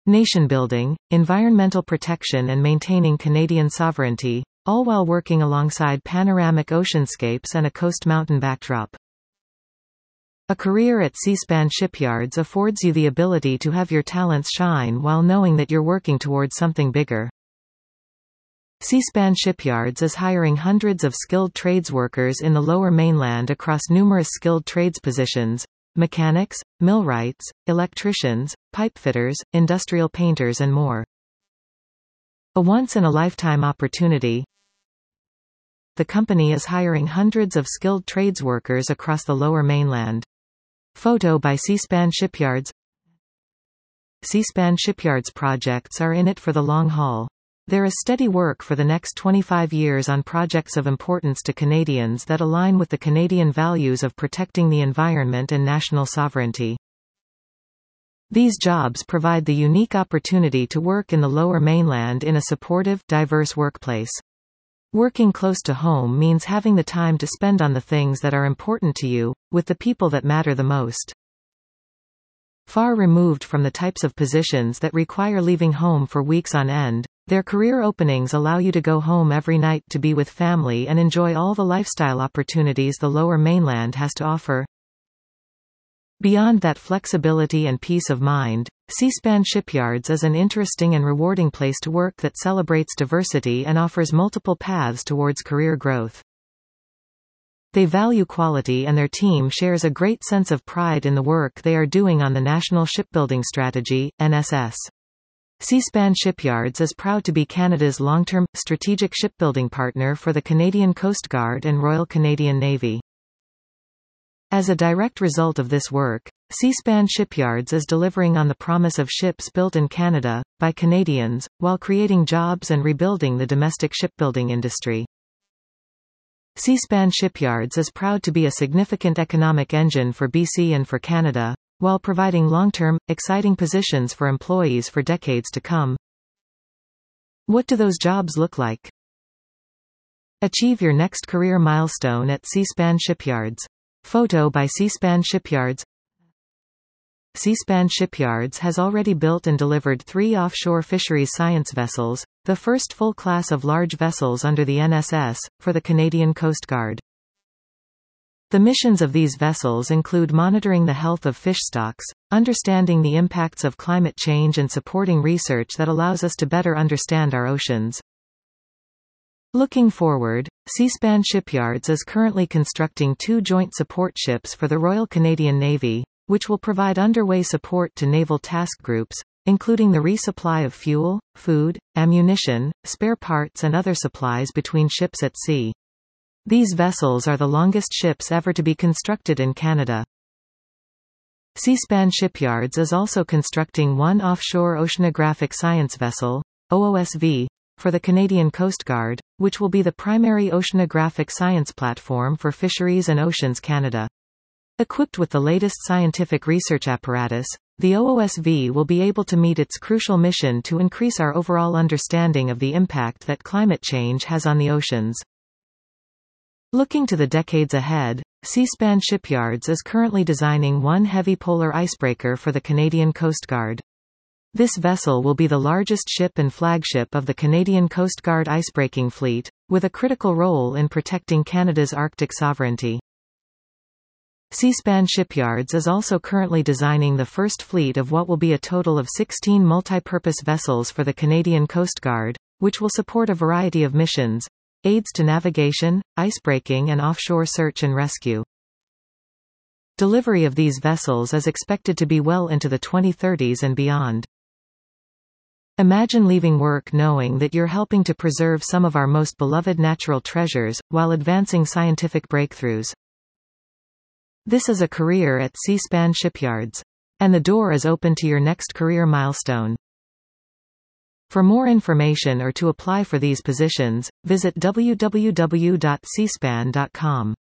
nation building, environmental protection and maintaining Canadian sovereignty, all while working alongside panoramic oceanscapes and a coast mountain backdrop. A career at Seaspan Shipyards affords you the ability to have your talents shine while knowing that you're working towards something bigger. Seaspan Shipyards is hiring hundreds of skilled trades workers in the Lower Mainland across numerous skilled trades positions: mechanics, millwrights, electricians, pipefitters, industrial painters and more. A once-in-a-lifetime opportunity. The company is hiring hundreds of skilled trades workers across the Lower Mainland. Photo by Seaspan Shipyards. Seaspan Shipyards projects are in it for the long haul. There is steady work for the next 25 years on projects of importance to Canadians that align with the Canadian values of protecting the environment and national sovereignty. These jobs provide the unique opportunity to work in the Lower Mainland in a supportive, diverse workplace. Working close to home means having the time to spend on the things that are important to you, with the people that matter the most. Far removed from the types of positions that require leaving home for weeks on end, their career openings allow you to go home every night to be with family and enjoy all the lifestyle opportunities the Lower Mainland has to offer. Beyond that flexibility and peace of mind, Seaspan Shipyards is an interesting and rewarding place to work that celebrates diversity and offers multiple paths towards career growth. They value quality and their team shares a great sense of pride in the work they are doing on the National Shipbuilding Strategy, NSS. Seaspan Shipyards is proud to be Canada's long-term, strategic shipbuilding partner for the Canadian Coast Guard and Royal Canadian Navy. As a direct result of this work, Seaspan Shipyards is delivering on the promise of ships built in Canada, by Canadians, while creating jobs and rebuilding the domestic shipbuilding industry. Seaspan Shipyards is proud to be a significant economic engine for BC and for Canada, while providing long-term, exciting positions for employees for decades to come. What do those jobs look like? Achieve your next career milestone at Seaspan Shipyards. Photo by Seaspan Shipyards. Seaspan Shipyards has already built and delivered 3 offshore fisheries science vessels, the first full class of large vessels under the NSS, for the Canadian Coast Guard. The missions of these vessels include monitoring the health of fish stocks, understanding the impacts of climate change and supporting research that allows us to better understand our oceans. Looking forward, Seaspan Shipyards is currently constructing 2 joint support ships for the Royal Canadian Navy, which will provide underway support to naval task groups, including the resupply of fuel, food, ammunition, spare parts and other supplies between ships at sea. These vessels are the longest ships ever to be constructed in Canada. Seaspan Shipyards is also constructing 1 offshore oceanographic science vessel, OOSV, for the Canadian Coast Guard, which will be the primary oceanographic science platform for Fisheries and Oceans Canada. Equipped with the latest scientific research apparatus, the OOSV will be able to meet its crucial mission to increase our overall understanding of the impact that climate change has on the oceans. Looking to the decades ahead, Seaspan Shipyards is currently designing 1 heavy polar icebreaker for the Canadian Coast Guard. This vessel will be the largest ship and flagship of the Canadian Coast Guard icebreaking fleet, with a critical role in protecting Canada's Arctic sovereignty. Seaspan Shipyards is also currently designing the first fleet of what will be a total of 16 multi-purpose vessels for the Canadian Coast Guard, which will support a variety of missions, aids to navigation, icebreaking and offshore search and rescue. Delivery of these vessels is expected to be well into the 2030s and beyond. Imagine leaving work knowing that you're helping to preserve some of our most beloved natural treasures, while advancing scientific breakthroughs. This is a career at Seaspan Shipyards. And the door is open to your next career milestone. For more information or to apply for these positions, visit www.seaspan.com.